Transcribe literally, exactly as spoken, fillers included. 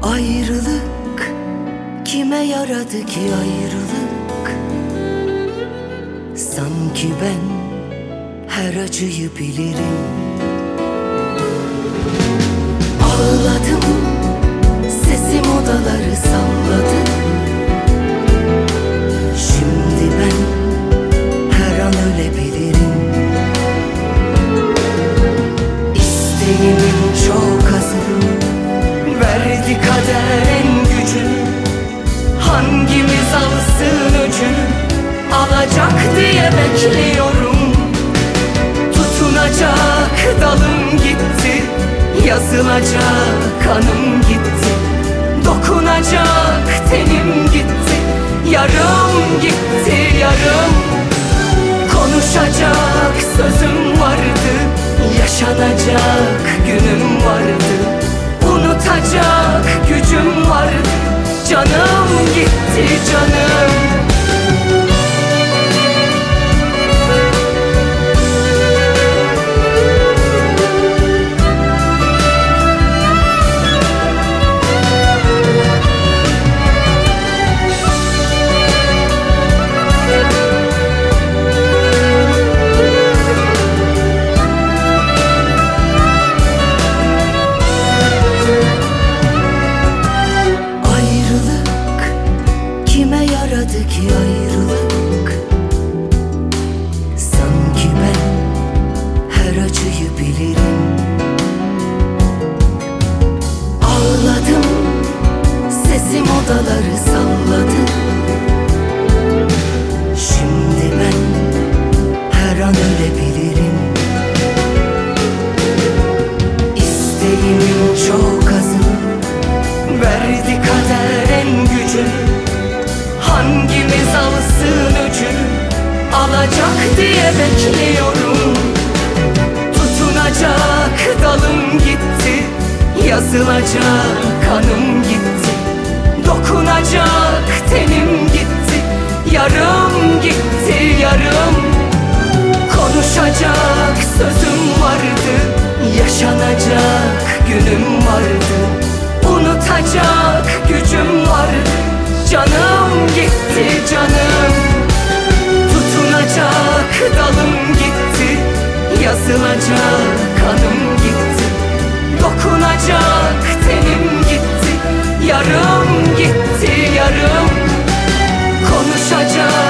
Ayrılık kime yaradı ki ayrılık? Sanki ben her acıyı bilirim. Ağladım, sesim odaları salladı. Şimdi ben her an ölebilirim. İsteğimin çok azı, verdi kader en gücünü. Hangimiz alsın öcünü, alacak diye bekliyorum. Tutunacak dalım gitti, yazılacak kanım gitti. Dokunacak tenim gitti, yarım gitti yarım. Konuşacak sözüm vardı, yaşanacak günüm vardı. Unutacak gücüm vardı, canım gitti canım. Yaradı ki ayrılık? Sanki ben her acıyı bilirim. Ağladım, sesim odaları salladı. Şimdi ben her an ölebilirim. İsteğimin çok azı, verdi kader en gücünü. Hangimiz alsın öcünü, alacak diye bekliyorum. Tutunacak dalım gitti, yazılacak kanım gitti. Dokunacak tenim gitti, yarım gitti yarım. Konuşacak sözüm vardı, yaşanacak günüm vardı. Unutacak gücüm vardı, canım gitti canım. Tutunacak dalım gitti, yazılacak kanım gitti. Dokunacak tenim gitti, yarım gitti yarım. Konuşacak